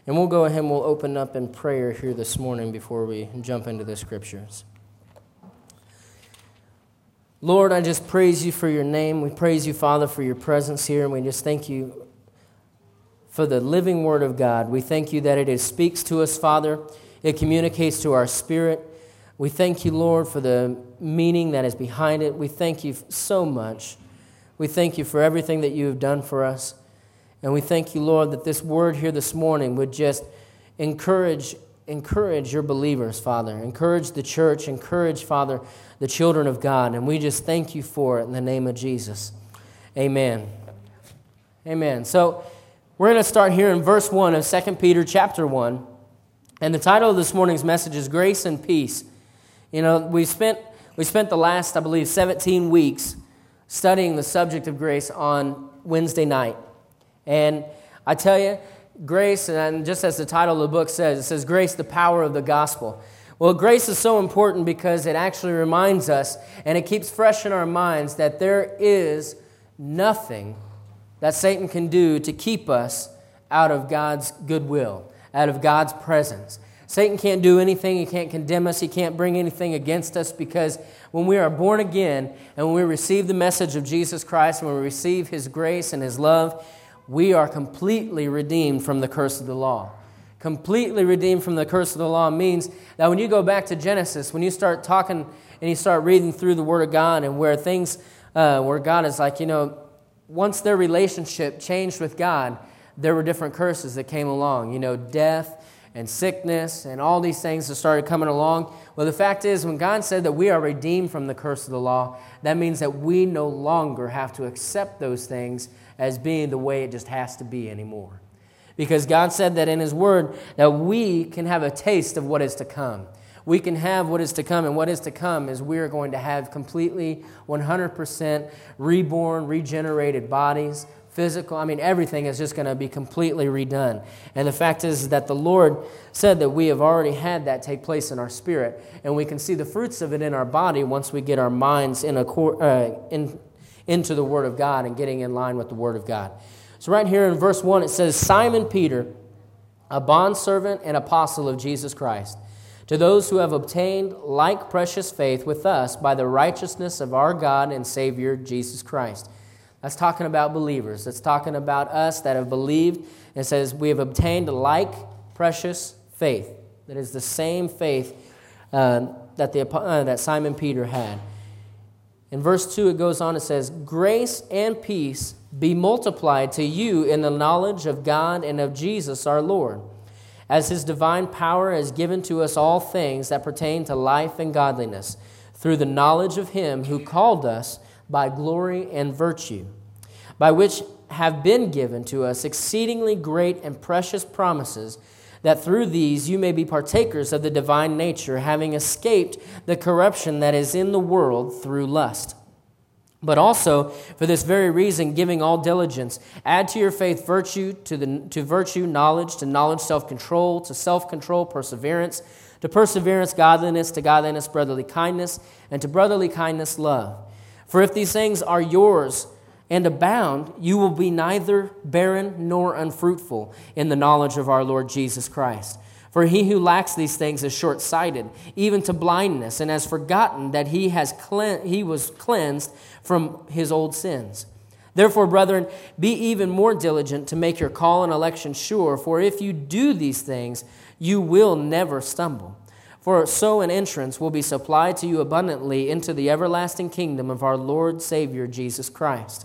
And we'll go ahead and we'll open up in prayer here this morning before we jump into the scriptures. Lord, I just praise you for your name. We praise you, Father, for your presence here, and we just thank you for the living word of God. We thank you that it speaks to us, Father. It communicates to our spirit. We thank you, Lord, for the meaning that is behind it. We thank you so much. We thank you for everything that you have done for us. And we thank you, Lord, that this word here this morning would just encourage your believers, Father. Encourage the church. Encourage, Father, the children of God. And we just thank you for it in the name of Jesus. Amen. Amen. So we're going to start here in verse 1 of 2 Peter chapter 1. And the title of this morning's message is Grace and Peace. You know, we spent the last, I believe, 17 weeks studying the subject of grace on Wednesday night. And I tell you, grace, and just as the title of the book says, it says grace, the power of the gospel. Well, grace is so important because it actually reminds us, and it keeps fresh in our minds, that there is nothing that Satan can do to keep us out of God's goodwill, out of God's presence. Satan can't do anything. He can't condemn us. He can't bring anything against us, because when we are born again and when we receive the message of Jesus Christ, and when we receive His grace and His love, we are completely redeemed from the curse of the law. Completely redeemed from the curse of the law means that when you go back to Genesis, when you start talking and you start reading through the Word of God, and where things, where God is like, once their relationship changed with God, there were different curses that came along. Death and sickness and all these things that started coming along. Well, the fact is, when God said that we are redeemed from the curse of the law, that means that we no longer have to accept those things as being the way it just has to be anymore. Because God said that in His Word that we can have a taste of what is to come. We can have what is to come, and what is to come is we are going to have completely 100% reborn, regenerated bodies, physical. Everything is just going to be completely redone. And the fact is that the Lord said that we have already had that take place in our spirit, and we can see the fruits of it in our body once we get our minds into the Word of God and getting in line with the Word of God. So right here in verse 1 it says, Simon Peter, a bondservant and apostle of Jesus Christ, to those who have obtained like precious faith with us by the righteousness of our God and Savior Jesus Christ. That's talking about believers. That's talking about us that have believed. It says we have obtained like precious faith. That is the same faith that Simon Peter had. In verse 2 it goes on, it says, Grace and peace be multiplied to you in the knowledge of God and of Jesus our Lord, as His divine power has given to us all things that pertain to life and godliness, through the knowledge of Him who called us by glory and virtue, by which have been given to us exceedingly great and precious promises, that through these you may be partakers of the divine nature, having escaped the corruption that is in the world through lust. But also, for this very reason, giving all diligence, add to your faith virtue, to virtue knowledge, to knowledge self-control, to self-control perseverance, to perseverance godliness, to godliness brotherly kindness, and to brotherly kindness love. For if these things are yours and abound, you will be neither barren nor unfruitful in the knowledge of our Lord Jesus Christ. For he who lacks these things is short-sighted, even to blindness, and has forgotten that he was cleansed from his old sins. Therefore, brethren, be even more diligent to make your call and election sure, for if you do these things, you will never stumble. For so an entrance will be supplied to you abundantly into the everlasting kingdom of our Lord Savior Jesus Christ.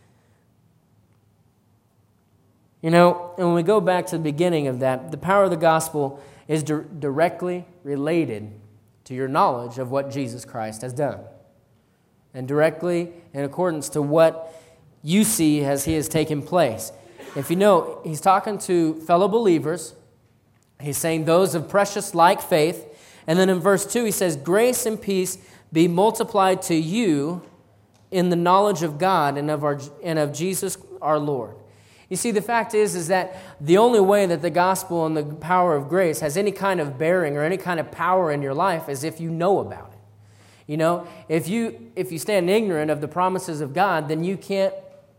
And when we go back to the beginning of that, the power of the gospel is directly related to your knowledge of what Jesus Christ has done. And directly in accordance to what you see as He has taken place. If you know, He's talking to fellow believers. He's saying those of precious like faith. And then in verse 2 He says, Grace and peace be multiplied to you in the knowledge of God and of Jesus our Lord. You see, the fact is that the only way that the gospel and the power of grace has any kind of bearing or any kind of power in your life is if you know about it. If you stand ignorant of the promises of God, then you can't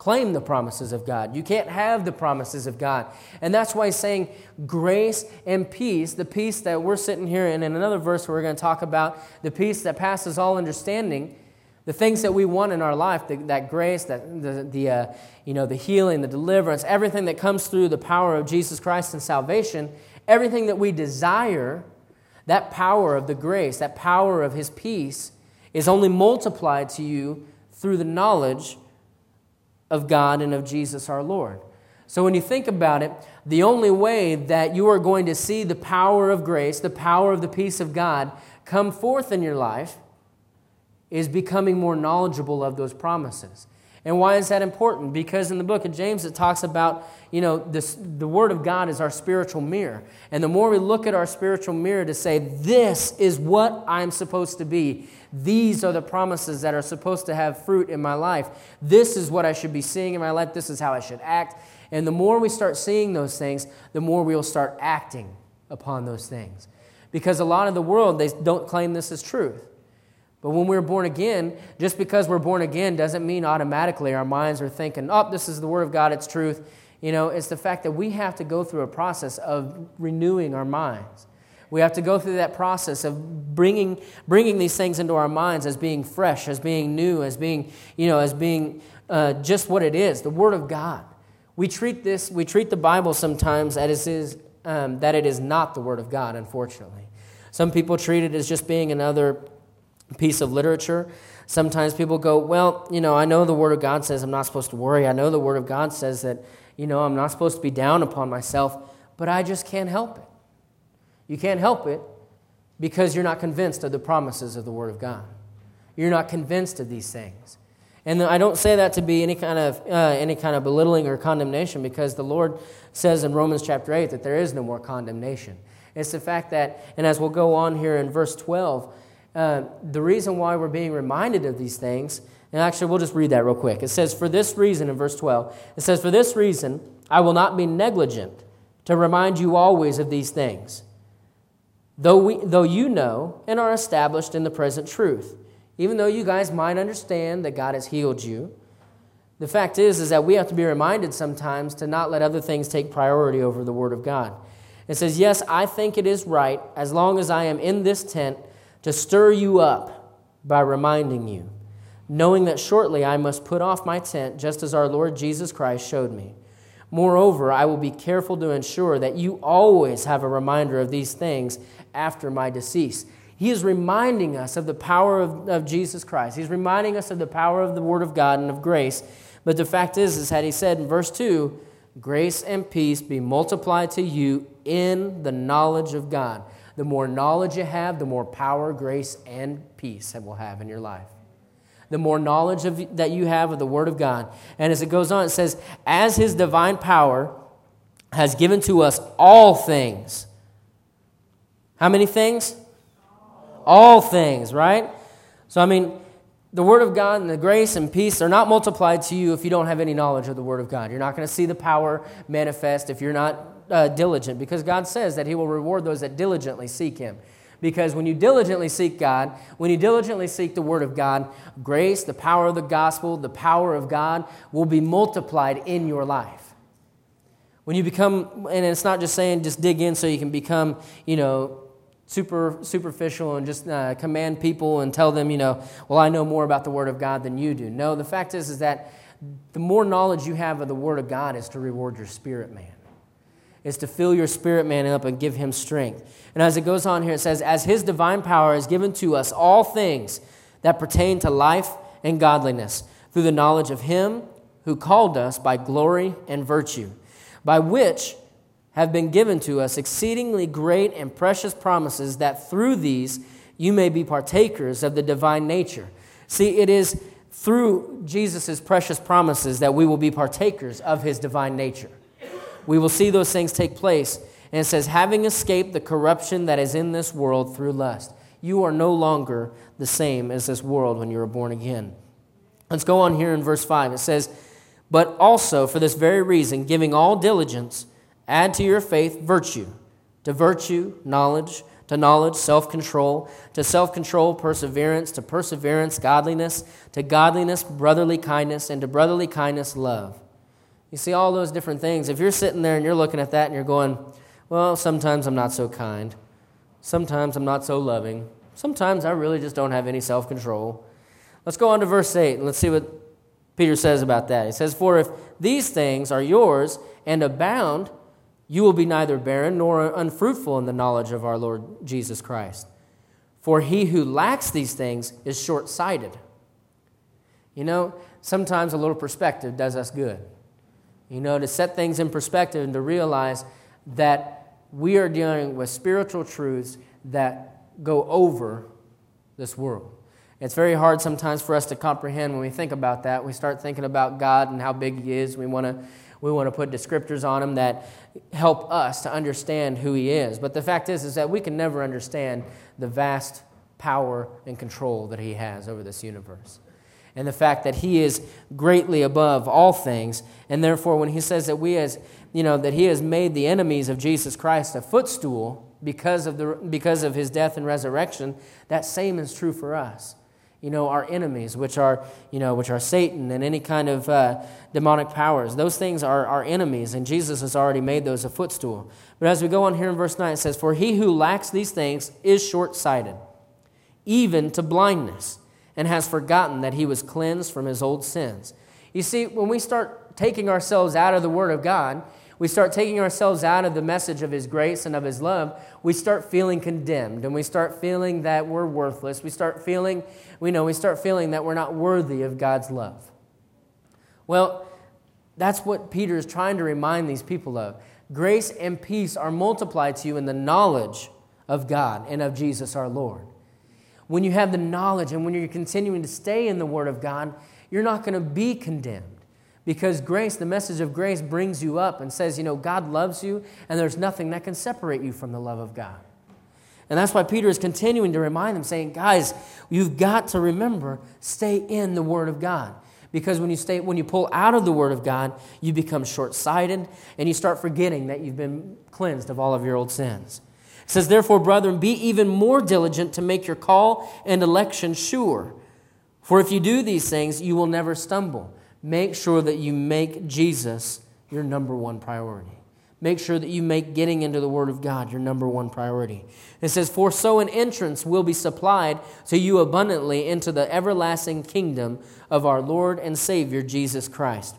claim the promises of God. You can't have the promises of God. And that's why he's saying grace and peace, the peace that we're sitting here in another verse where we're going to talk about, the peace that passes all understanding, the things that we want in our life, that grace, the healing, the deliverance, everything that comes through the power of Jesus Christ and salvation, everything that we desire, that power of the grace, that power of his peace is only multiplied to you through the knowledge of God and of Jesus our Lord. So when you think about it, the only way that you are going to see the power of grace, the power of the peace of God come forth in your life is becoming more knowledgeable of those promises. And why is that important? Because in the book of James it talks about, the Word of God is our spiritual mirror. And the more we look at our spiritual mirror to say, this is what I'm supposed to be. These are the promises that are supposed to have fruit in my life. This is what I should be seeing in my life. This is how I should act. And the more we start seeing those things, the more we will start acting upon those things. Because a lot of the world, they don't claim this as truth. But when we're born again, just because we're born again doesn't mean automatically our minds are thinking, this is the Word of God, it's truth. It's the fact that we have to go through a process of renewing our minds. We have to go through that process of bringing these things into our minds as being fresh, as being new, as being just what it is, the Word of God. We treat the Bible sometimes that it is not the Word of God, unfortunately. Some people treat it as just being another piece of literature. Sometimes people go, I know the Word of God says I'm not supposed to worry. I know the Word of God says that, I'm not supposed to be down upon myself, but I just can't help it. You can't help it because you're not convinced of the promises of the Word of God. You're not convinced of these things. And I don't say that to be any kind of belittling or condemnation, because the Lord says in Romans chapter 8 that there is no more condemnation. It's the fact that, and as we'll go on here in verse 12, the reason why we're being reminded of these things, and actually we'll just read that real quick. It says, for this reason, in verse 12, it says, for this reason I will not be negligent to remind you always of these things, though you know and are established in the present truth. Even though you guys might understand that God has healed you, the fact is that we have to be reminded sometimes to not let other things take priority over the Word of God. It says, yes, I think it is right, as long as I am in this tent, to stir you up by reminding you, knowing that shortly I must put off my tent, just as our Lord Jesus Christ showed me. Moreover, I will be careful to ensure that you always have a reminder of these things after my decease. He is reminding us of the power of Jesus Christ. He's reminding us of the power of the Word of God and of grace. But the fact is that he said in verse 2, grace and peace be multiplied to you in the knowledge of God. The more knowledge you have, the more power, grace, and peace that we'll have in your life. The more knowledge that you have of the Word of God. And as it goes on, it says, as his divine power has given to us all things. How many things? All things, right? So, the Word of God and the grace and peace are not multiplied to you if you don't have any knowledge of the Word of God. You're not going to see the power manifest if you're not diligent, because God says that he will reward those that diligently seek him. Because when you diligently seek God, when you diligently seek the Word of God, grace, the power of the gospel, the power of God will be multiplied in your life. When you become, and it's not just saying just dig in so you can become, superficial and just command people and tell them, well, I know more about the Word of God than you do. No, the fact is that the more knowledge you have of the Word of God is to reward your spirit man. Is to fill your spirit man up and give him strength. And as it goes on here, it says, as his divine power has given to us all things that pertain to life and godliness, through the knowledge of him who called us by glory and virtue, by which have been given to us exceedingly great and precious promises, that through these you may be partakers of the divine nature. See, it is through Jesus' precious promises that we will be partakers of his divine nature. We will see those things take place. And it says, having escaped the corruption that is in this world through lust. You are no longer the same as this world when you were born again. Let's go on here in verse 5. It says, but also for this very reason, giving all diligence, add to your faith virtue, to virtue knowledge, to knowledge, self-control, to self-control, perseverance, to perseverance, godliness, to godliness, brotherly kindness, and to brotherly kindness, love. You see all those different things. If you're sitting there and you're looking at that and you're going, well, sometimes I'm not so kind. Sometimes I'm not so loving. Sometimes I really just don't have any self-control. Let's go on to verse 8 and let's see what Peter says about that. He says, for if these things are yours and abound, you will be neither barren nor unfruitful in the knowledge of our Lord Jesus Christ. For he who lacks these things is short-sighted. You know, sometimes a little perspective does us good. You know, to set things in perspective and to realize that we are dealing with spiritual truths that go over this world. It's very hard sometimes for us to comprehend when we think about that. We start thinking about God and how big He is. We want to put descriptors on Him that help us to understand who He is. But the fact is that we can never understand the vast power and control that He has over this universe. And the fact that He is greatly above all things, and therefore when He says that that He has made the enemies of Jesus Christ a footstool because of His death and resurrection, that same is true for us. You know, our enemies, which are Satan and any kind of demonic powers. Those things are our enemies, and Jesus has already made those a footstool. But as we go on here in verse 9, it says, for he who lacks these things is short-sighted, even to blindness, and has forgotten that he was cleansed from his old sins. You see, when we start taking ourselves out of the Word of God, we start taking ourselves out of the message of His grace and of His love, we start feeling condemned, and we start feeling that we're worthless. We start feeling that we're not worthy of God's love. Well, that's what Peter is trying to remind these people of. Grace and peace are multiplied to you in the knowledge of God and of Jesus our Lord. When you have the knowledge and when you're continuing to stay in the Word of God, you're not going to be condemned. Because grace, the message of grace, brings you up and says, God loves you, and there's nothing that can separate you from the love of God. And that's why Peter is continuing to remind them, saying, guys, you've got to remember, stay in the Word of God. Because when you pull out of the Word of God, you become short-sighted, and you start forgetting that you've been cleansed of all of your old sins. It says, therefore, brethren, be even more diligent to make your call and election sure. For if you do these things, you will never stumble. Make sure that you make Jesus your number one priority. Make sure that you make getting into the Word of God your number one priority. It says, for so an entrance will be supplied to you abundantly into the everlasting kingdom of our Lord and Savior, Jesus Christ.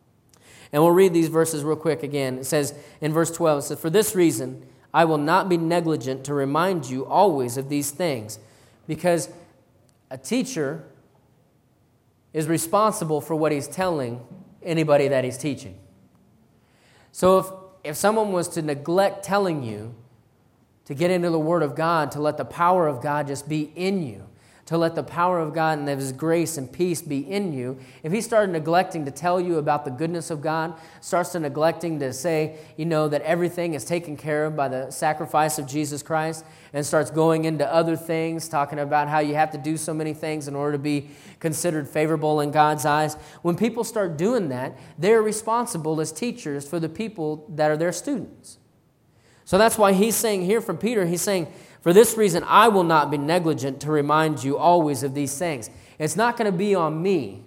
And we'll read these verses real quick again. It says in verse 12, it says, for this reason, I will not be negligent to remind you always of these things. Because a teacher is responsible for what he's telling anybody that he's teaching. So if someone was to neglect telling you to get into the Word of God, to let the power of God just be in you, to let the power of God and of His grace and peace be in you, if he started neglecting to tell you about the goodness of God, starts to neglecting to say, that everything is taken care of by the sacrifice of Jesus Christ, and starts going into other things, talking about how you have to do so many things in order to be considered favorable in God's eyes. When people start doing that, they're responsible as teachers for the people that are their students. So that's why he's saying here from Peter, he's saying, for this reason, I will not be negligent to remind you always of these things. It's not going to be on me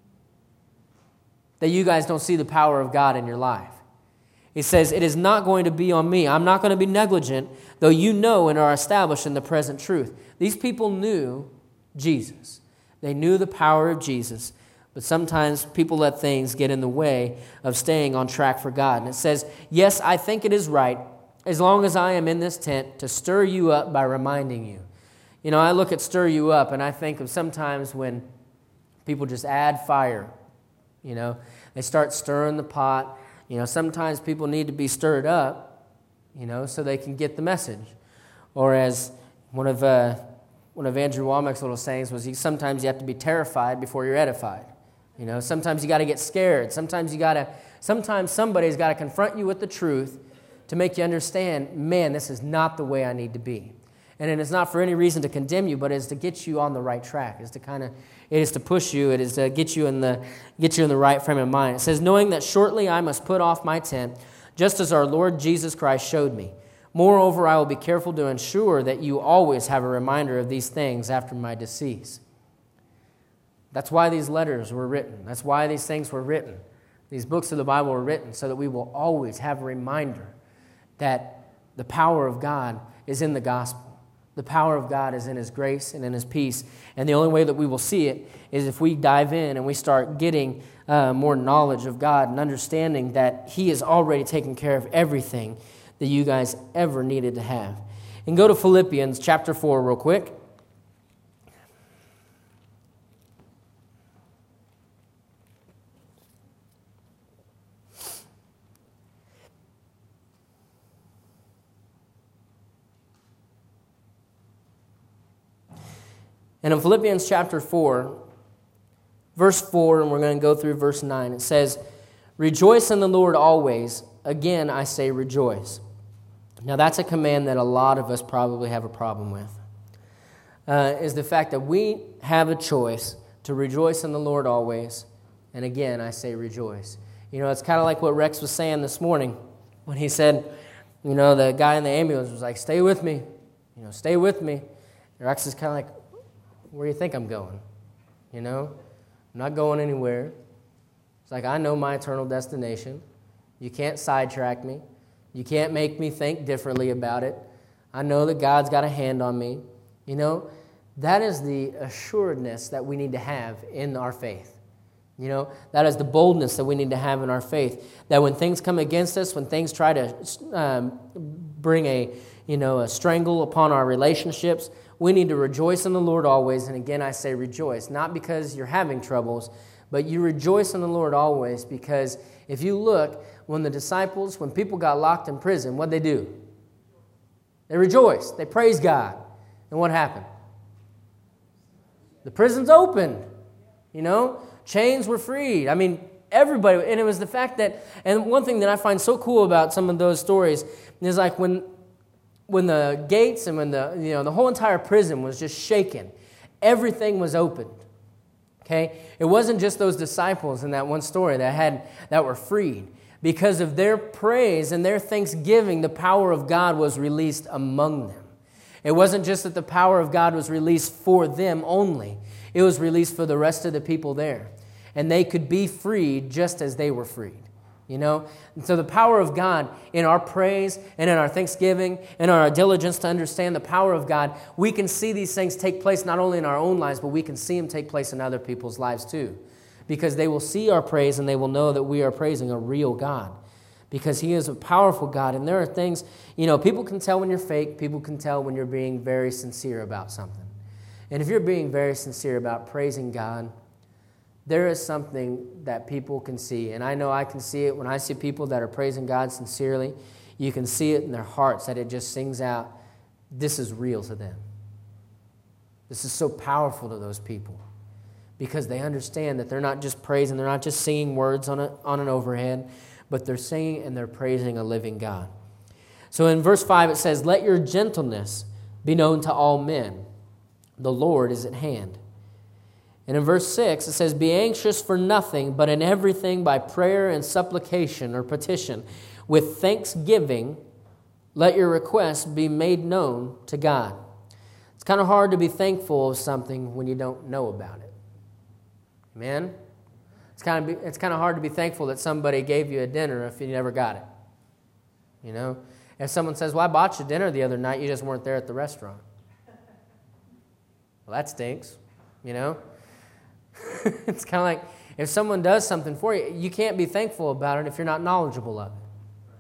that you guys don't see the power of God in your life. He says, it is not going to be on me. I'm not going to be negligent, though you know and are established in the present truth. These people knew Jesus. They knew the power of Jesus. But sometimes people let things get in the way of staying on track for God. And it says, yes, I think it is right, as long as I am in this tent, to stir you up by reminding you. I look at stir you up, and I think of sometimes when people just add fire. They start stirring the pot. Sometimes people need to be stirred up, so they can get the message. Or as one of Andrew Womack's little sayings was, sometimes you have to be terrified before you're edified. Sometimes you got to get scared. Sometimes somebody's got to confront you with the truth to make you understand, man, this is not the way I need to be. And it's not for any reason to condemn you, but it's to get you on the right track. It is to push you. It is to get you in the right frame of mind. It says, knowing that shortly I must put off my tent, just as our Lord Jesus Christ showed me. Moreover, I will be careful to ensure that you always have a reminder of these things after my decease. That's why these letters were written. That's why these things were written. These books of the Bible were written so that we will always have a reminder that the power of God is in the gospel. The power of God is in His grace and in His peace. And the only way that we will see it is if we dive in and we start getting more knowledge of God and understanding that He has already taken care of everything that you guys ever needed to have. And go to Philippians chapter 4 real quick. And in Philippians chapter 4, verse 4, and we're going to go through verse 9, it says, "Rejoice in the Lord always. Again, I say rejoice." Now, that's a command that a lot of us probably have a problem with, is the fact that we have a choice to rejoice in the Lord always. And again, I say rejoice. You know, it's kind of like what Rex was saying this morning when he said, you know, the guy in the ambulance was like, "Stay with me. You know, stay with me." And Rex is kind of like, "Where do you think I'm going? You know, I'm not going anywhere." It's like, I know my eternal destination. You can't sidetrack me. You can't make me think differently about it. I know that God's got a hand on me. You know, that is the assuredness that we need to have in our faith. You know, that is the boldness that we need to have in our faith. That when things come against us, when things try to bring a strangle upon our relationships, we need to rejoice in the Lord always. And again, I say rejoice, not because you're having troubles, but you rejoice in the Lord always, because if you look, when people got locked in prison, what'd they do? They rejoiced. They praised God. And what happened? The prisons opened. You know, chains were freed. I mean, everybody. And it was the fact that, and one thing that I find so cool about some of those stories is like when the gates and when the whole entire prison was just shaken, everything was opened. Okay? It wasn't just those disciples in that one story that were freed. Because of their praise and their thanksgiving, the power of God was released among them. It wasn't just that the power of God was released for them only. It was released for the rest of the people there. And they could be freed just as they were freed. You know? And so the power of God in our praise and in our thanksgiving and our diligence to understand the power of God, we can see these things take place not only in our own lives, but we can see them take place in other people's lives too. Because they will see our praise and they will know that we are praising a real God. Because He is a powerful God. And there are things, people can tell when you're fake. People can tell when you're being very sincere about something. And if you're being very sincere about praising God, there is something that people can see. And I know I can see it when I see people that are praising God sincerely. You can see it in their hearts that it just sings out, this is real to them. This is so powerful to those people. Because they understand that they're not just praising, they're not just singing words on an overhead, but they're singing and they're praising a living God. So in verse 5 it says, "Let your gentleness be known to all men. The Lord is at hand." And in verse 6 it says, "Be anxious for nothing, but in everything by prayer and supplication," or petition, "with thanksgiving, let your requests be made known to God." It's kind of hard to be thankful of something when you don't know about it. Amen? It's kind of hard to be thankful that somebody gave you a dinner if you never got it. You know? If someone says, "Well, I bought you dinner the other night, you just weren't there at the restaurant." Well, that stinks, you know? It's kind of like if someone does something for you, you can't be thankful about it if you're not knowledgeable of it.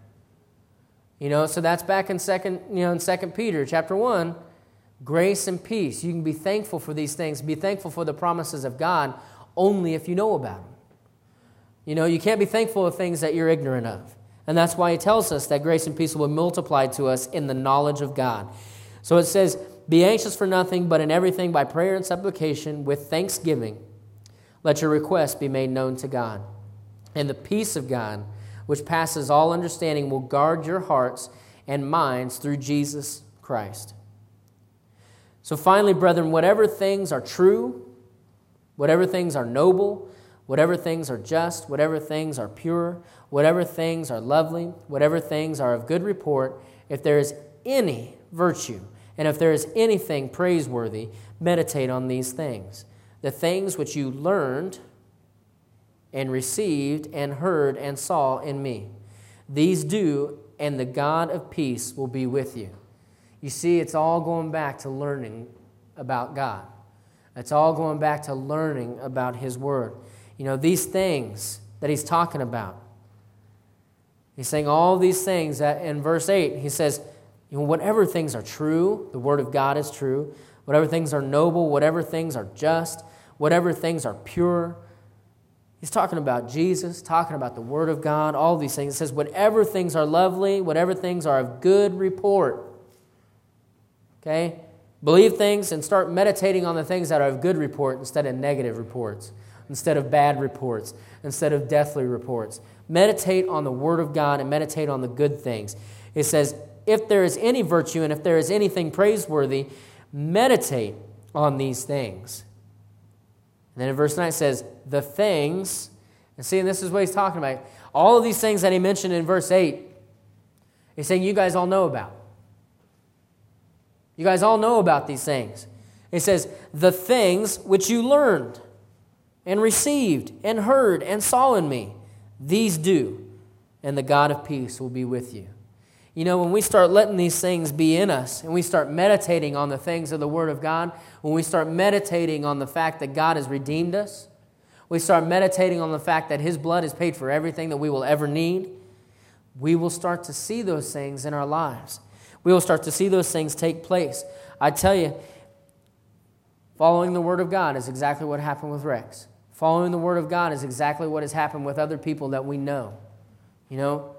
You know, so that's back in 2 Peter chapter 1, grace and peace. You can be thankful for these things. Be thankful for the promises of God only if you know about them. You know, you can't be thankful of things that you're ignorant of. And that's why He tells us that grace and peace will be multiplied to us in the knowledge of God. So it says, "Be anxious for nothing, but in everything by prayer and supplication with thanksgiving, let your requests be made known to God. And the peace of God, which passes all understanding, will guard your hearts and minds through Jesus Christ." So finally, brethren, whatever things are true, whatever things are noble, whatever things are just, whatever things are pure, whatever things are lovely, whatever things are of good report, if there is any virtue, and if there is anything praiseworthy, meditate on these things. The things which you learned and received and heard and saw in me. These do, and the God of peace will be with you. You see, it's all going back to learning about God. It's all going back to learning about His Word. You know, these things that he's talking about. He's saying all these things that in verse 8, he says, you know, whatever things are true, the Word of God is true. Whatever things are noble, whatever things are just, whatever things are pure. He's talking about Jesus, talking about the Word of God, all these things. It says, whatever things are lovely, whatever things are of good report. Okay? Believe things and start meditating on the things that are of good report instead of negative reports, instead of bad reports, instead of deathly reports. Meditate on the Word of God and meditate on the good things. It says, if there is any virtue and if there is anything praiseworthy, meditate on these things. And then in verse 9 it says, the things, and see, and this is what he's talking about. All of these things that he mentioned in verse 8, he's saying you guys all know about. You guys all know about these things. It says, the things which you learned and received and heard and saw in me, these do, and the God of peace will be with you. You know, when we start letting these things be in us and we start meditating on the things of the Word of God, when we start meditating on the fact that God has redeemed us, we start meditating on the fact that His blood has paid for everything that we will ever need, we will start to see those things in our lives. We will start to see those things take place. I tell you, following the Word of God is exactly what happened with Rex. Following the Word of God is exactly what has happened with other people that we know. You know?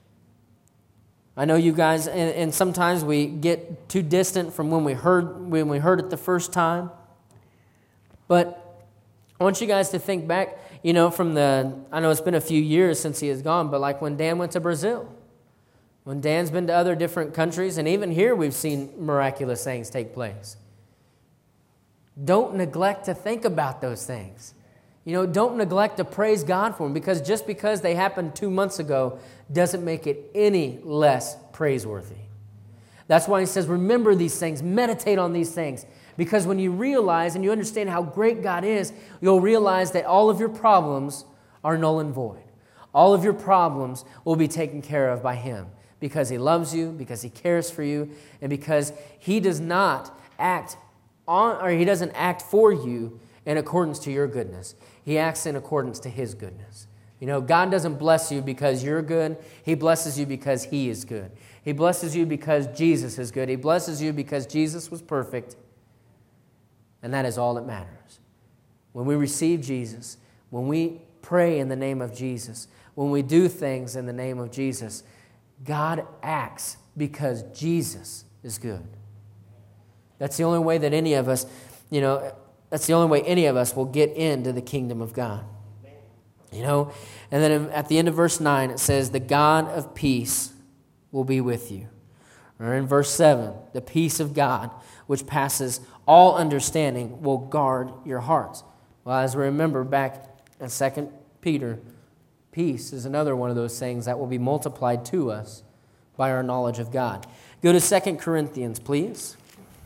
I know you guys, and sometimes we get too distant from when we heard it the first time. But I want you guys to think back, you know, I know it's been a few years since he has gone, but like when Dan went to Brazil, when Dan's been to other different countries, and even here we've seen miraculous things take place. Don't neglect to think about those things. You know, don't neglect to praise God for them, because just because they happened 2 months ago doesn't make it any less praiseworthy. That's why he says, remember these things, meditate on these things, because when you realize and you understand how great God is, you'll realize that all of your problems are null and void. All of your problems will be taken care of by Him, because He loves you, because He cares for you, and because He does not act on, or He doesn't act for you in accordance to your goodness. He acts in accordance to His goodness. You know, God doesn't bless you because you're good. He blesses you because He is good. He blesses you because Jesus is good. He blesses you because Jesus was perfect. And that is all that matters. When we receive Jesus, when we pray in the name of Jesus, when we do things in the name of Jesus, God acts because Jesus is good. That's the only way that any of us, you know, that's the only way any of us will get into the kingdom of God. You know, and then at the end of verse 9, it says, the God of peace will be with you. Or in verse 7, the peace of God, which passes all understanding, will guard your hearts. Well, as we remember back in 2 Peter, peace is another one of those things that will be multiplied to us by our knowledge of God. Go to 2 Corinthians, please.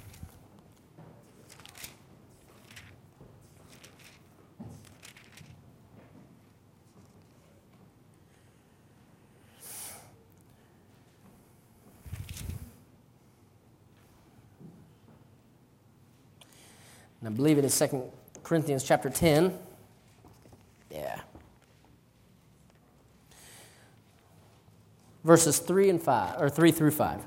And I believe it is 2 Corinthians chapter 10. Yeah. Verses 3 and 5, or 3 through 5.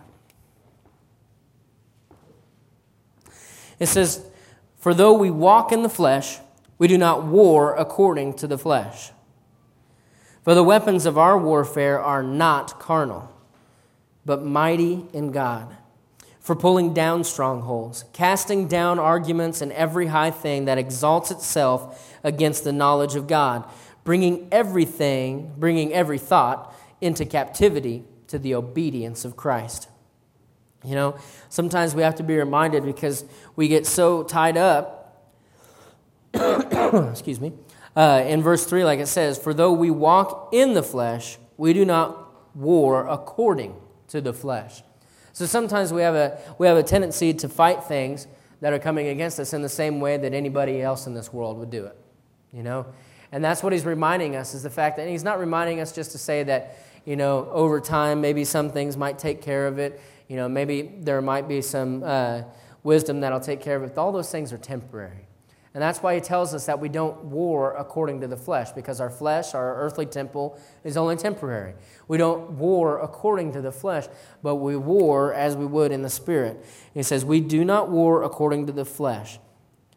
It says, for though we walk in the flesh, we do not war according to the flesh. For the weapons of our warfare are not carnal, but mighty in God, for pulling down strongholds, casting down arguments and every high thing that exalts itself against the knowledge of God, bringing every thought into captivity to the obedience of Christ. You know, sometimes we have to be reminded, because we get so tied up, excuse me, in verse 3, like it says, for though we walk in the flesh, we do not war according to the flesh. So sometimes we have a tendency to fight things that are coming against us in the same way that anybody else in this world would do it, you know? And that's what he's reminding us, is the fact that he's not reminding us just to say that, you know, over time maybe some things might take care of it. You know, maybe there might be some wisdom that'll take care of it. All those things are temporary. And that's why he tells us that we don't war according to the flesh, because our flesh, our earthly temple, is only temporary. We don't war according to the flesh, but we war as we would in the Spirit. He says, we do not war according to the flesh. It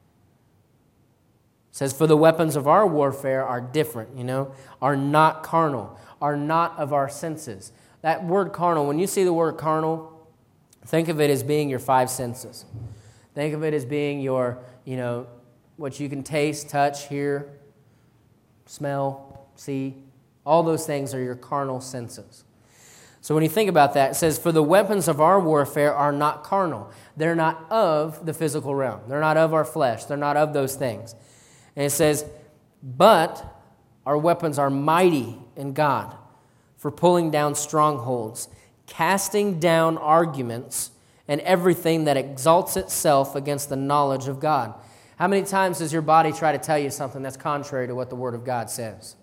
says, for the weapons of our warfare are different, you know, are not carnal, are not of our senses. That word carnal, when you see the word carnal, think of it as being your five senses. Think of it as being your, you know, what you can taste, touch, hear, smell, see. All those things are your carnal senses. So when you think about that, it says, for the weapons of our warfare are not carnal. They're not of the physical realm. They're not of our flesh. They're not of those things. And it says, but our weapons are mighty in God for pulling down strongholds, casting down arguments, and everything that exalts itself against the knowledge of God. How many times does your body try to tell you something that's contrary to what the Word of God says?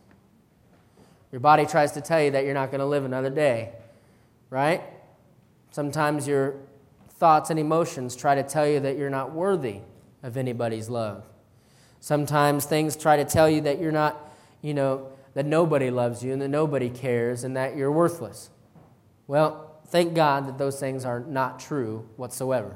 Your body tries to tell you that you're not going to live another day, right? Sometimes your thoughts and emotions try to tell you that you're not worthy of anybody's love. Sometimes things try to tell you that you're not, you know, that nobody loves you and that nobody cares and that you're worthless. Well, thank God that those things are not true whatsoever.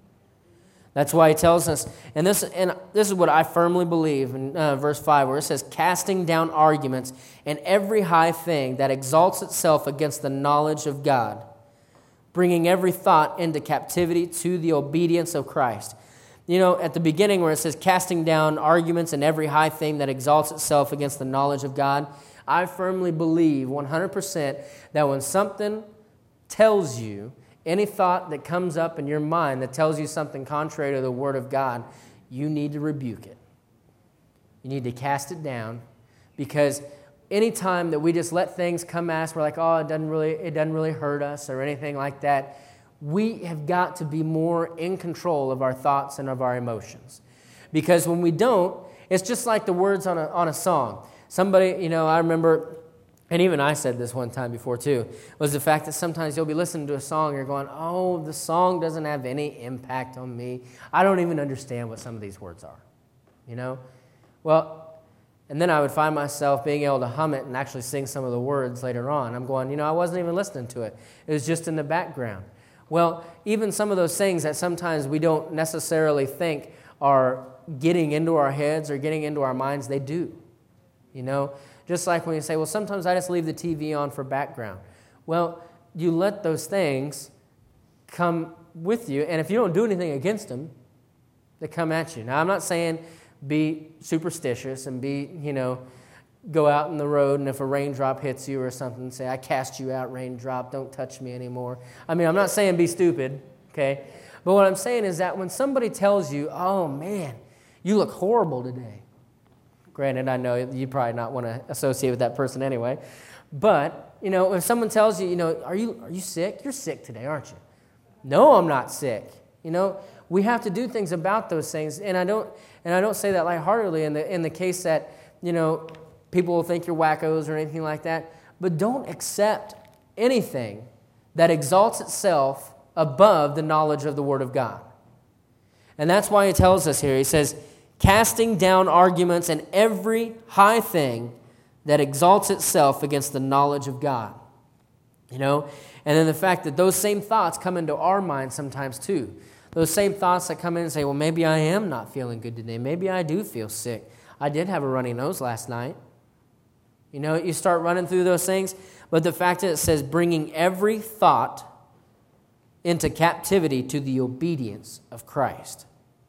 That's why he tells us, and this is what I firmly believe in verse 5, where it says, casting down arguments and every high thing that exalts itself against the knowledge of God, bringing every thought into captivity to the obedience of Christ. You know, at the beginning where it says casting down arguments and every high thing that exalts itself against the knowledge of God, I firmly believe 100% that when something tells you, any thought that comes up in your mind that tells you something contrary to the Word of God, you need to rebuke it. You need to cast it down, because anytime that we just let things come at us, we're like, oh, it doesn't really hurt us or anything like that. We have got to be more in control of our thoughts and of our emotions. Because when we don't, it's just like the words on a song. Somebody, you know, I remember, and even I said this one time before too, was the fact that sometimes you'll be listening to a song and you're going, oh, the song doesn't have any impact on me. I don't even understand what some of these words are, you know? Well, and then I would find myself being able to hum it and actually sing some of the words later on. I'm going, you know, I wasn't even listening to it. It was just in the background. Well, even some of those things that sometimes we don't necessarily think are getting into our heads or getting into our minds, they do, you know? Just like when you say, well, sometimes I just leave the TV on for background. Well, you let those things come with you, and if you don't do anything against them, they come at you. Now, I'm not saying be superstitious and be, you know, go out in the road, and if a raindrop hits you or something, say, I cast you out, raindrop, don't touch me anymore. I mean, I'm not saying be stupid, okay? But what I'm saying is that when somebody tells you, oh, man, you look horrible today. Granted, I know you probably not want to associate with that person anyway. But, you know, if someone tells you, you know, are you sick? You're sick today, aren't you? No, I'm not sick. You know, we have to do things about those things. And I don't say that lightheartedly in the case that, you know, people will think you're wackos or anything like that. But don't accept anything that exalts itself above the knowledge of the Word of God. And that's why he tells us here. He says, casting down arguments and every high thing that exalts itself against the knowledge of God. You know? And then the fact that those same thoughts come into our minds sometimes too. Those same thoughts that come in and say, well, maybe I am not feeling good today. Maybe I do feel sick. I did have a runny nose last night. You know, you start running through those things. But the fact that it says bringing every thought into captivity to the obedience of Christ.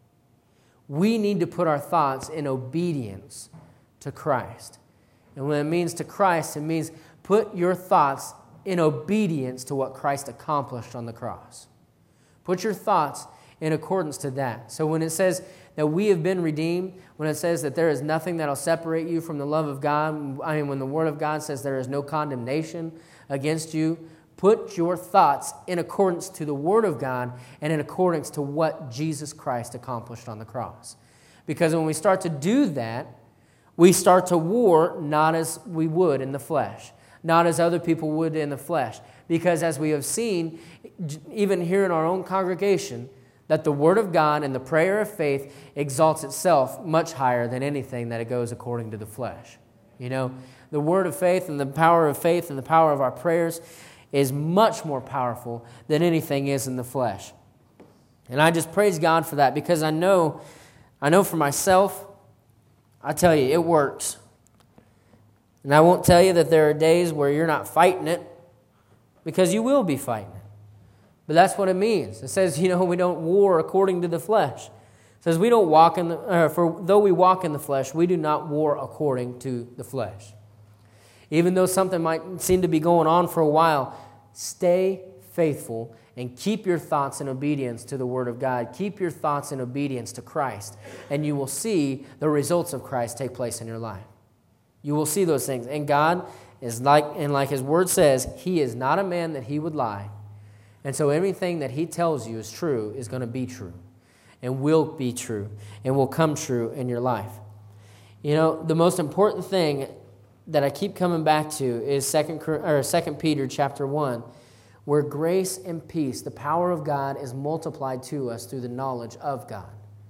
We need to put our thoughts in obedience to Christ. And when it means to Christ, it means put your thoughts in obedience to what Christ accomplished on the cross. Put your thoughts in accordance to that. So when it says that we have been redeemed, when it says that there is nothing that will separate you from the love of God, I mean, when the Word of God says there is no condemnation against you, Put your thoughts in accordance to the Word of God and in accordance to what Jesus Christ accomplished on the cross. Because when we start to do that, we start to war not as we would in the flesh, not as other people would in the flesh. Because as we have seen, even here in our own congregation, that the Word of God and the prayer of faith exalts itself much higher than anything that it goes according to the flesh. You know, the Word of faith and the power of faith and the power of our prayers is much more powerful than anything is in the flesh. And I just praise God for that, because I know for myself, I tell you, it works. And I won't tell you that there are days where you're not fighting it, because you will be fighting it. But that's what it means. It says, we don't war according to the flesh. It says we don't walk though we walk in the flesh, we do not war according to the flesh. Even though something might seem to be going on for a while, stay faithful and keep your thoughts in obedience to the Word of God. Keep your thoughts in obedience to Christ, and you will see the results of Christ take place in your life. You will see those things. And God is like His Word says, He is not a man that He would lie. And so everything that He tells you is true is going to be true and will be true and will come true in your life. The most important thing that I keep coming back to is 2 Peter chapter 1, where grace and peace, the power of God, is multiplied to us through the knowledge of God.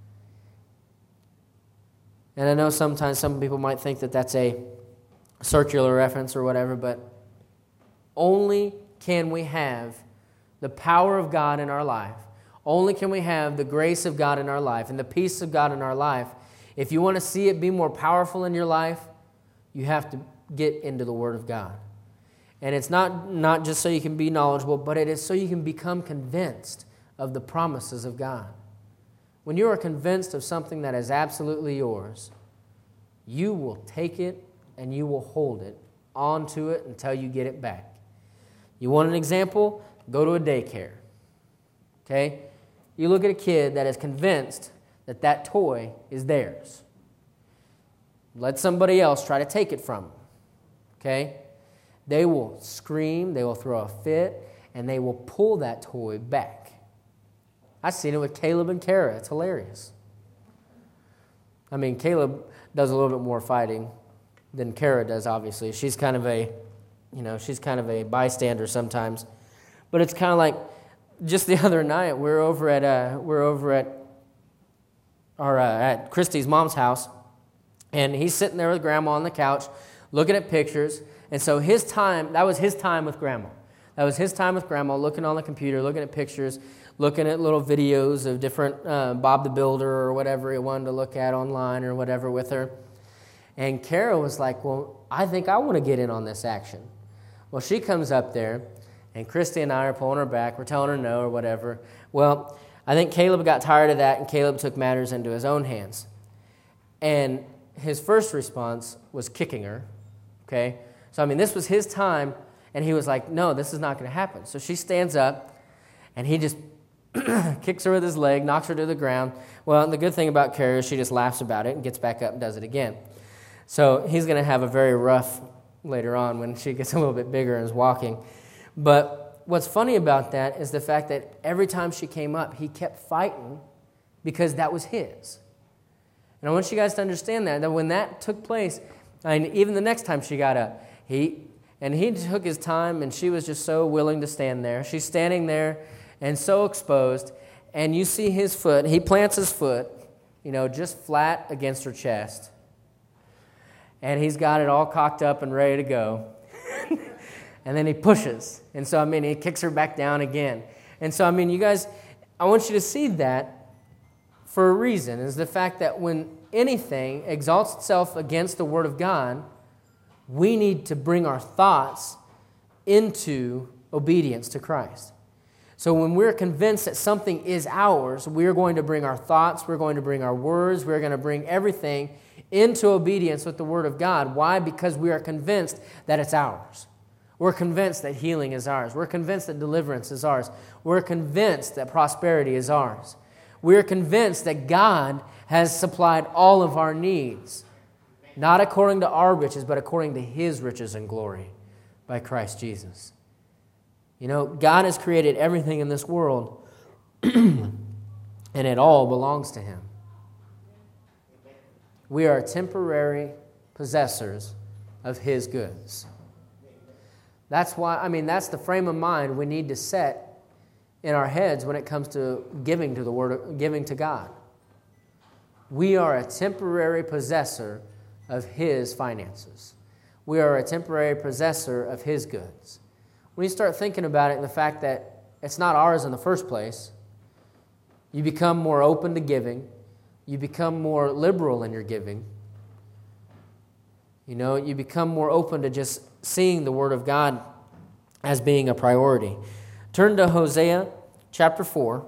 And I know sometimes some people might think that that's a circular reference or whatever, but only can we have the power of God in our life, only can we have the grace of God in our life and the peace of God in our life. If you want to see it be more powerful in your life, you have to get into the Word of God. And it's not just so you can be knowledgeable, but it is so you can become convinced of the promises of God. When you are convinced of something that is absolutely yours, you will take it and you will hold it onto it until you get it back. You want an example? Go to a daycare. Okay? You look at a kid that is convinced that that toy is theirs. Let somebody else try to take it from them. Okay? They will scream, they will throw a fit, and they will pull that toy back. I've seen it with Caleb and Kara. It's hilarious. I mean, Caleb does a little bit more fighting than Kara does, obviously. She's kind of a bystander sometimes. But it's kind of like, just the other night, we're over at Christy's mom's house, and he's sitting there with Grandma on the couch, looking at pictures. And so that was his time with Grandma. That was his time with Grandma, looking on the computer, looking at pictures, looking at little videos of different Bob the Builder or whatever he wanted to look at online or whatever with her. And Kara was like, well, I think I want to get in on this action. Well, she comes up there, and Christy and I are pulling her back. We're telling her no or whatever. Well, I think Caleb got tired of that, and Caleb took matters into his own hands. And his first response was kicking her, okay? So, this was his time, and he was like, no, this is not going to happen. So she stands up, and he just kicks her with his leg, knocks her to the ground. Well, the good thing about Kara is she just laughs about it and gets back up and does it again. So he's going to have a very rough later on when she gets a little bit bigger and is walking. But what's funny about that is the fact that every time she came up, he kept fighting because that was his. And I want you guys to understand that when that took place, and even the next time she got up, he took his time, and she was just so willing to stand there. She's standing there and so exposed, and you see his foot. He plants his foot, just flat against her chest. And he's got it all cocked up and ready to go. And then he pushes. And so, he kicks her back down again. And so, you guys, I want you to see that for a reason, is the fact that when anything exalts itself against the Word of God, we need to bring our thoughts into obedience to Christ. So when we're convinced that something is ours, we're going to bring our thoughts, we're going to bring our words, we're going to bring everything into obedience with the Word of God. Why? Because we are convinced that it's ours. We're convinced that healing is ours. We're convinced that deliverance is ours. We're convinced that prosperity is ours. We're convinced that God has supplied all of our needs, not according to our riches, but according to His riches and glory by Christ Jesus. You know, God has created everything in this world, and it all belongs to Him. We are temporary possessors of His goods. That's why, that's the frame of mind we need to set in our heads when it comes to giving to the Word, giving to God. We are a temporary possessor of His finances. We are a temporary possessor of His goods. When you start thinking about it and the fact that it's not ours in the first place, you become more open to giving. You become more liberal in your giving. You know, you become more open to just seeing the Word of God as being a priority. Turn to Hosea chapter 4.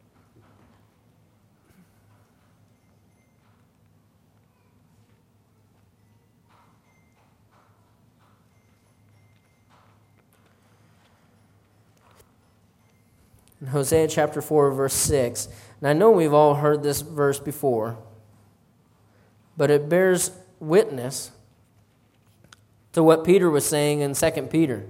In Hosea chapter 4, verse 6. And I know we've all heard this verse before, but it bears witness to what Peter was saying in 2 Peter.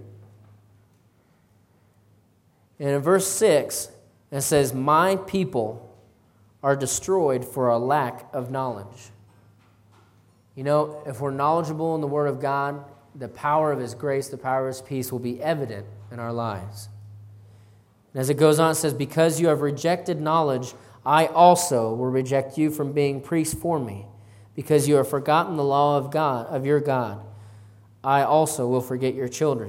And in verse 6, it says, "My people are destroyed for a lack of knowledge." You know, if we're knowledgeable in the Word of God, the power of His grace, the power of His peace will be evident in our lives. And as it goes on, it says, "Because you have rejected knowledge, I also will reject you from being priests for me. Because you have forgotten the law of God, of your God, I also will forget your children."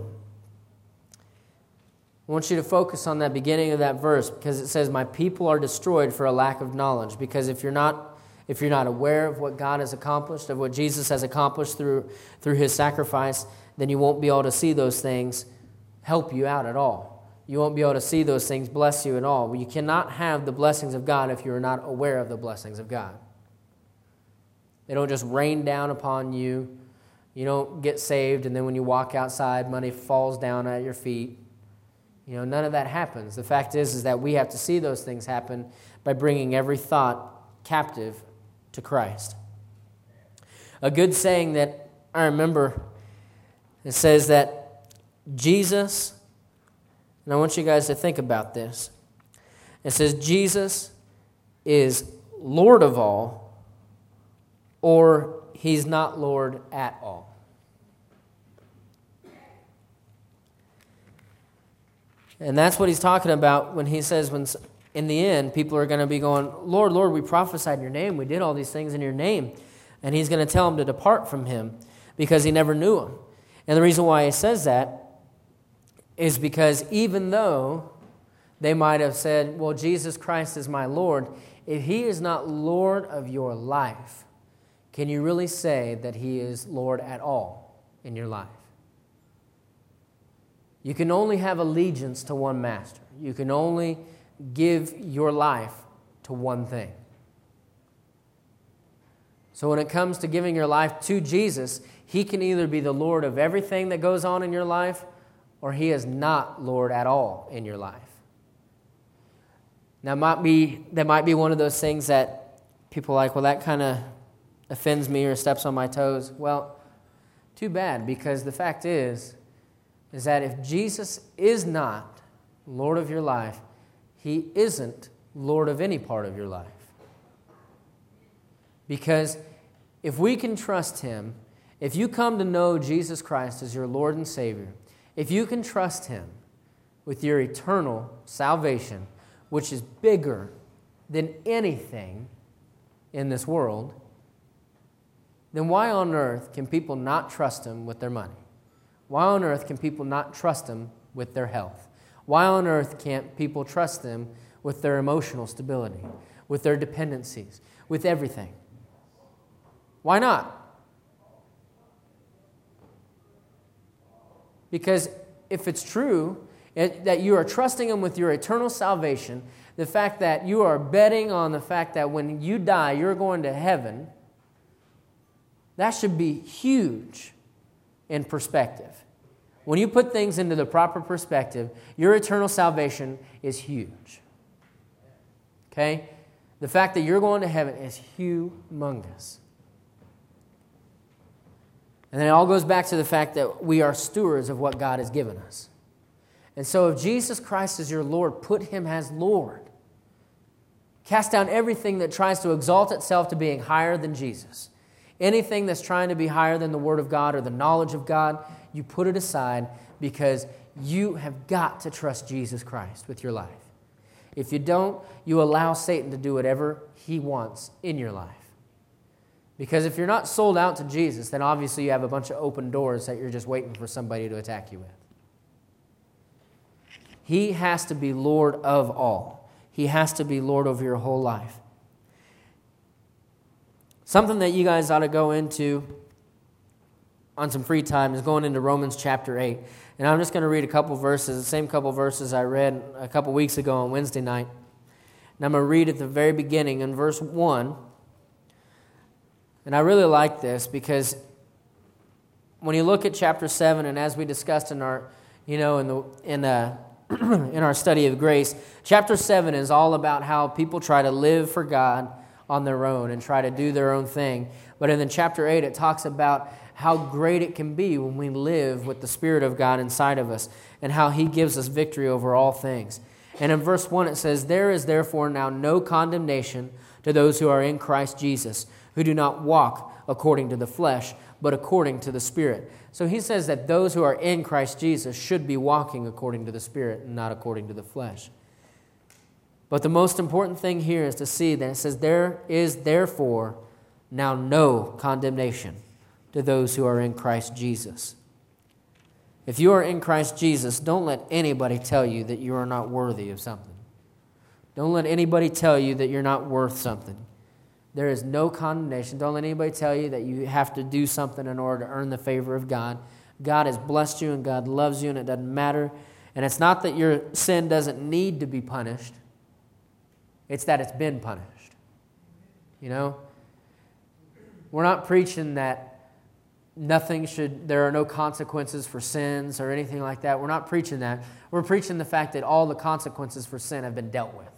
I want you to focus on that beginning of that verse, because it says, "My people are destroyed for a lack of knowledge." Because if you're not aware of what God has accomplished, of what Jesus has accomplished through His sacrifice, then you won't be able to see those things help you out at all. You won't be able to see those things bless you at all. You cannot have the blessings of God if you are not aware of the blessings of God. They don't just rain down upon you. You don't get saved, and then when you walk outside, money falls down at your feet. You know, none of that happens. The fact is that we have to see those things happen by bringing every thought captive to Christ. A good saying that I remember, it says that Jesus, and I want you guys to think about this. It says Jesus is Lord of all, or He's not Lord at all. And that's what He's talking about when He says, when in the end, people are going to be going, "Lord, Lord, we prophesied in your name. We did all these things in your name." And He's going to tell them to depart from Him because He never knew them. And the reason why He says that is because even though they might have said, "Well, Jesus Christ is my Lord," if He is not Lord of your life, can you really say that He is Lord at all in your life? You can only have allegiance to one master. You can only give your life to one thing. So when it comes to giving your life to Jesus, He can either be the Lord of everything that goes on in your life, or He is not Lord at all in your life. Now, that might be one of those things that people are like, "Well, that kind of offends me or steps on my toes." Well, too bad, because the fact is that if Jesus is not Lord of your life, He isn't Lord of any part of your life. Because if we can trust Him, if you come to know Jesus Christ as your Lord and Savior, if you can trust Him with your eternal salvation, which is bigger than anything in this world, then why on earth can people not trust Him with their money? Why on earth can people not trust Him with their health? Why on earth can't people trust Him with their emotional stability, with their dependencies, with everything? Why not? Because if it's true that you are trusting Him with your eternal salvation, the fact that you are betting on the fact that when you die, you're going to heaven, that should be huge in perspective. When you put things into the proper perspective, your eternal salvation is huge. Okay? The fact that you're going to heaven is humongous. And then it all goes back to the fact that we are stewards of what God has given us. And so if Jesus Christ is your Lord, put him as Lord. Cast down everything that tries to exalt itself to being higher than Jesus. Anything that's trying to be higher than the Word of God or the knowledge of God, you put it aside because you have got to trust Jesus Christ with your life. If you don't, you allow Satan to do whatever he wants in your life. Because if you're not sold out to Jesus, then obviously you have a bunch of open doors that you're just waiting for somebody to attack you with. He has to be Lord of all. He has to be Lord over your whole life. Something that you guys ought to go into on some free time is going into Romans chapter 8. And I'm just going to read a couple verses, the same couple verses I read a couple weeks ago on Wednesday night. And I'm going to read at the very beginning in verse 1. And I really like this because when you look at chapter 7, and as we discussed in our, in our study of grace, chapter 7 is all about how people try to live for God on their own and try to do their own thing. But in chapter 8, it talks about how great it can be when we live with the Spirit of God inside of us and how he gives us victory over all things. And in verse 1 it says, "There is therefore now no condemnation to those who are in Christ Jesus, who do not walk according to the flesh, but according to the Spirit." So he says that those who are in Christ Jesus should be walking according to the Spirit and not according to the flesh. But the most important thing here is to see that it says, "There is therefore now no condemnation to those who are in Christ Jesus." If you are in Christ Jesus, don't let anybody tell you that you are not worthy of something. Don't let anybody tell you that you're not worth something. There is no condemnation. Don't let anybody tell you that you have to do something in order to earn the favor of God. God has blessed you and God loves you, and it doesn't matter. And it's not that your sin doesn't need to be punished. It's that it's been punished. We're not preaching that there are no consequences for sins or anything like that. We're not preaching that. We're preaching the fact that all the consequences for sin have been dealt with.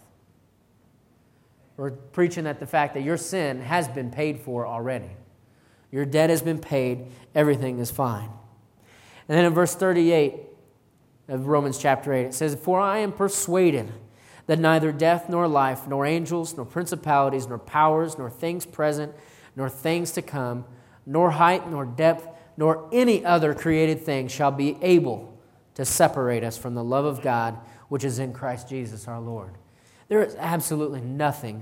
We're preaching that the fact that your sin has been paid for already. Your debt has been paid. Everything is fine. And then in verse 38 of Romans chapter 8, it says, "For I am persuaded that neither death nor life, nor angels, nor principalities, nor powers, nor things present, nor things to come, nor height, nor depth, nor any other created thing shall be able to separate us from the love of God, which is in Christ Jesus our Lord." There is absolutely nothing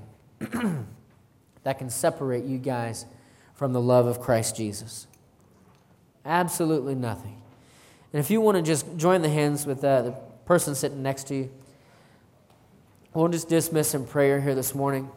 that can separate you guys from the love of Christ Jesus. Absolutely nothing. And if you want to just join the hands with the person sitting next to you, we'll just dismiss in prayer here this morning.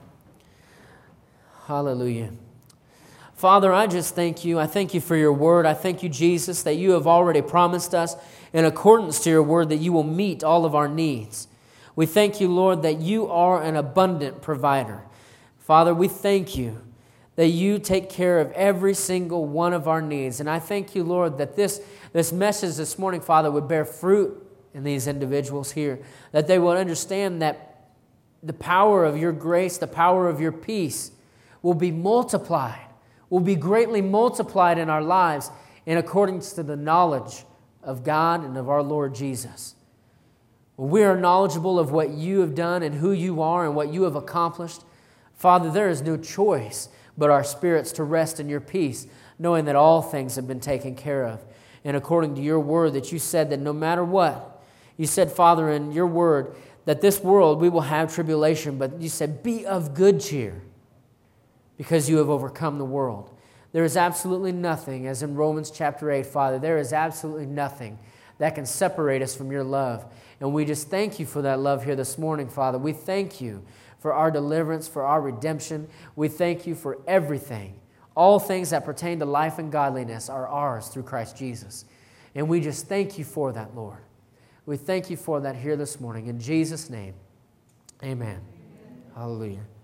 Hallelujah. Father, I just thank you. I thank you for your word. I thank you, Jesus, that you have already promised us in accordance to your word that you will meet all of our needs. We thank you, Lord, that you are an abundant provider. Father, we thank you that you take care of every single one of our needs. And I thank you, Lord, that this message this morning, Father, would bear fruit in these individuals here, that they will understand that the power of your grace, the power of your peace will be multiplied, will be greatly multiplied in our lives in accordance to the knowledge of God and of our Lord Jesus. When we are knowledgeable of what you have done and who you are and what you have accomplished, Father, there is no choice but our spirits to rest in your peace, knowing that all things have been taken care of. And according to your word that you said that no matter what, you said, Father, in your word that this world we will have tribulation, but you said, be of good cheer because you have overcome the world. There is absolutely nothing, as in Romans chapter 8, Father, there is absolutely nothing that can separate us from your love. And we just thank you for that love here this morning, Father. We thank you for our deliverance, for our redemption. We thank you for everything. All things that pertain to life and godliness are ours through Christ Jesus. And we just thank you for that, Lord. We thank you for that here this morning. In Jesus' name, amen. Hallelujah.